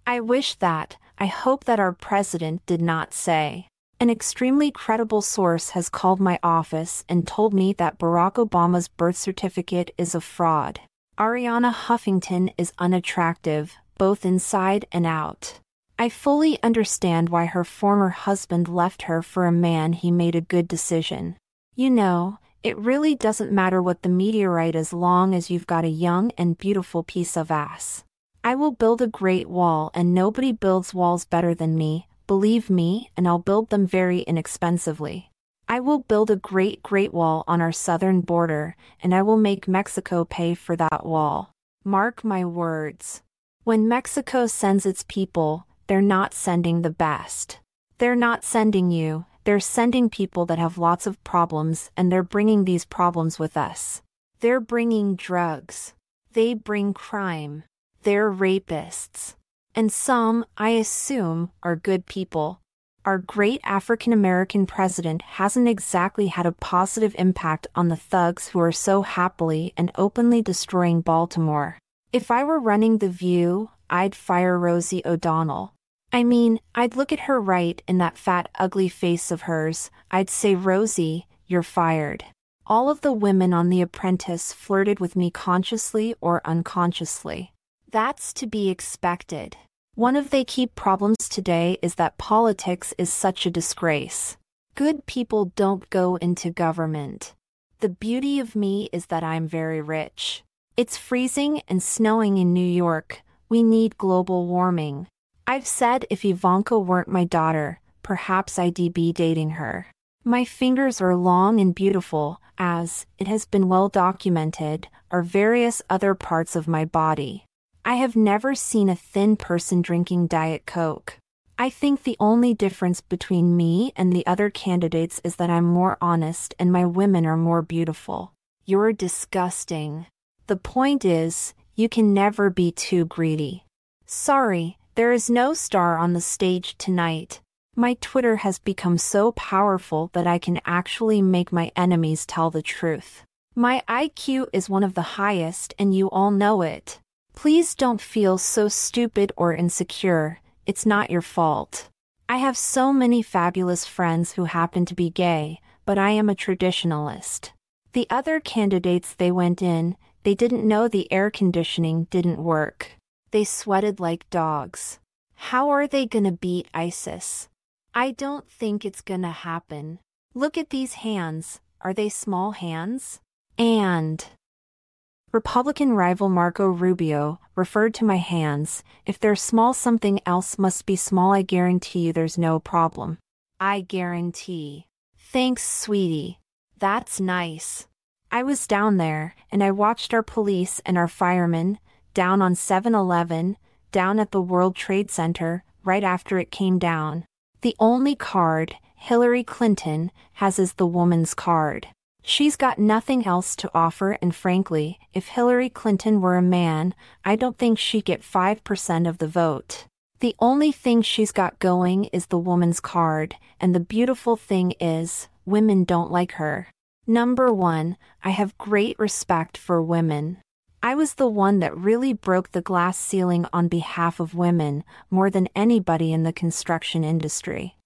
I wish that, I hope that our president did not say. An extremely credible source has called my office and told me that Barack Obama's birth certificate is a fraud. Ariana Huffington is unattractive, both inside and out. I fully understand why her former husband left her for a man he made a good decision. You know, it really doesn't matter what the media write as long as you've got a young and beautiful piece of ass. I will build a great wall and nobody builds walls better than me, believe me, and I'll build them very inexpensively. I will build a great wall on our southern border, and I will make Mexico pay for that wall. Mark my words. When Mexico sends its people, they're not sending the best. They're not sending you, they're sending people that have lots of problems and they're bringing these problems with us. They're bringing drugs. They bring crime. They're rapists. And some, I assume, are good people. Our great African-American president hasn't exactly had a positive impact on the thugs who are so happily and openly destroying Baltimore. If I were running The View, I'd fire Rosie O'Donnell. I mean, I'd look at her right in that fat ugly face of hers, I'd say, Rosie, you're fired. All of the women on The Apprentice flirted with me consciously or unconsciously. That's to be expected. One of the key problems today is that politics is such a disgrace. Good people don't go into government. The beauty of me is that I'm very rich. It's freezing and snowing in New York. We need global warming. I've said if Ivanka weren't my daughter, perhaps I'd be dating her. My fingers are long and beautiful, as, it has been well documented, are various other parts of my body. I have never seen a thin person drinking Diet Coke. I think the only difference between me and the other candidates is that I'm more honest and my women are more beautiful. You're disgusting. The point is, you can never be too greedy. Sorry, there is no star on the stage tonight. My Twitter has become so powerful that I can actually make my enemies tell the truth. My IQ is one of the highest and you all know it. Please don't feel so stupid or insecure, it's not your fault. I have so many fabulous friends who happen to be gay, but I am a traditionalist. The other candidates they went in, they didn't know the air conditioning didn't work. They sweated like dogs. How are they gonna beat ISIS? I don't think it's gonna happen. Look at these hands, are they small hands? And Republican rival Marco Rubio referred to my hands. If they're small, something else must be small. I guarantee you there's no problem. I guarantee. Thanks, sweetie. That's nice. I was down there, and I watched our police and our firemen, down on 7-Eleven, down at the World Trade Center, right after it came down. The only card Hillary Clinton has is the woman's card. She's got nothing else to offer, and frankly, if Hillary Clinton were a man, I don't think she'd get 5% of the vote. The only thing she's got going is the woman's card, and the beautiful thing is, women don't like her. Number one, I have great respect for women. I was the one that really broke the glass ceiling on behalf of women, more than anybody in the construction industry.